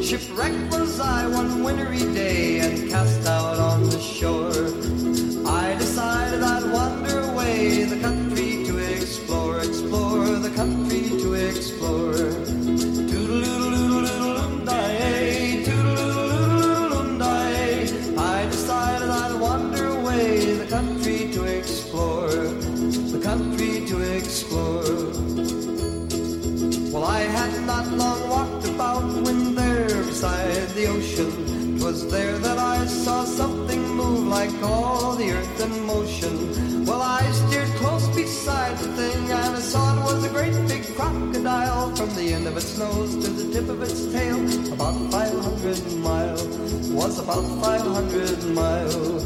Shipwrecked was I one wintry day and cast out on the shore. I decided I'd wander away, the country to explore, explore, the country to explore. Toodle-oodle-oodle-oodle-oom-die-ay, toodle-oodle-oodle-oom-die-ay. I decided I'd wander away, the country to explore, the country to explore. Well, I had not long walked about when there beside the ocean, 'twas there that I saw something move like all the earth in motion. Well, I steered close beside the thing and I saw it was a great big crocodile. From the end of its nose to the tip of its tail, about 500 miles, was about 500 miles.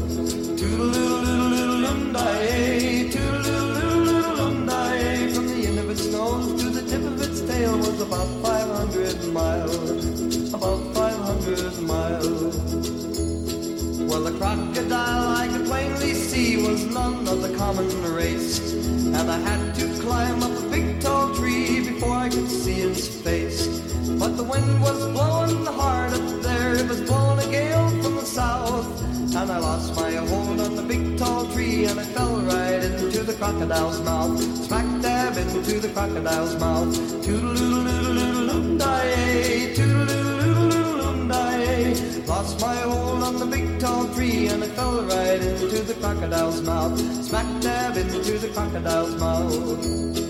Toodle-oodle-oodle-oom-die-ay, toodle-oodle-oodle-oom-die-ay. From the end of its nose to the tip of its tail was about 500 miles, about 500 miles. Well, the crocodile I could plainly see was none of the common race, and I had to climb up a big tall tree before I could see his face. But the wind was blowing hard up there, it was blowing a gale from the south, and I lost my hold on the big tall tree and I fell right into the crocodile's mouth, smack dab into the crocodile's mouth. Toodle-oodle-oodle-oom-die-ay, toodle-oodle-oodle-oom-die-ay. Lost my hold on the big tall tree and I fell right into the crocodile's mouth, smack dab into the crocodile's mouth.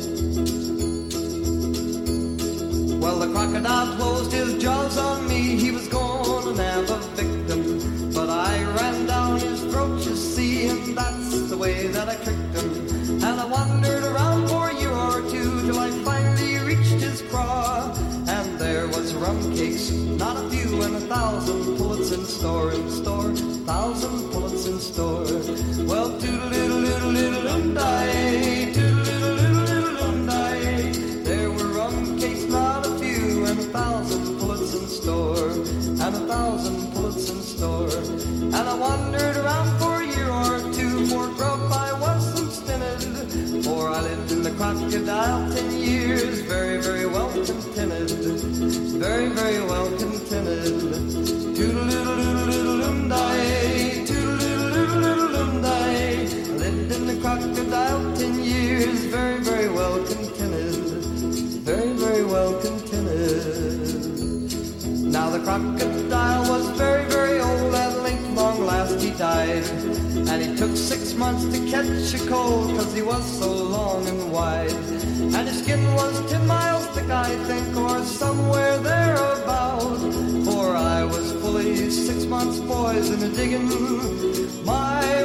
Well, the crocodile closed his jaws on me, he was gonna have a victim, but I ran down his throat, you see, and that's the way that I tricked him. And I wandered around for a year or two till I finally reached his craw, and there was rum cakes, not a few, and 1,000 pullets in store, 1,000 pullets in store. Well, toodle-oodle-oodle-oodle-oom-die-ay, toodle-oodle-oodle-oom-die-ay. There were rum cakes, not a few, and 1,000 pullets in store, and 1,000 pullets in store. And I wandered around for a year or two, for grub I wasn't stinted, for I lived in the crocodile 10 years, very, very well contented, very, very well contented. Toodle-oodle-oodle-oodle-oom-die-ay, toodle-oodle-oodle-oom-die-ay. I lived in the crocodile 10 years, very, very well contented, very, very well contented. Now the crocodile was very, very old, at length, long last he died, and he took 6 months to catch a cold, 'cause he was so long and wide, and his skin was 10 miles thick, I think, or somewhere thereabout, for I was fully 6 months, boys, in a digging my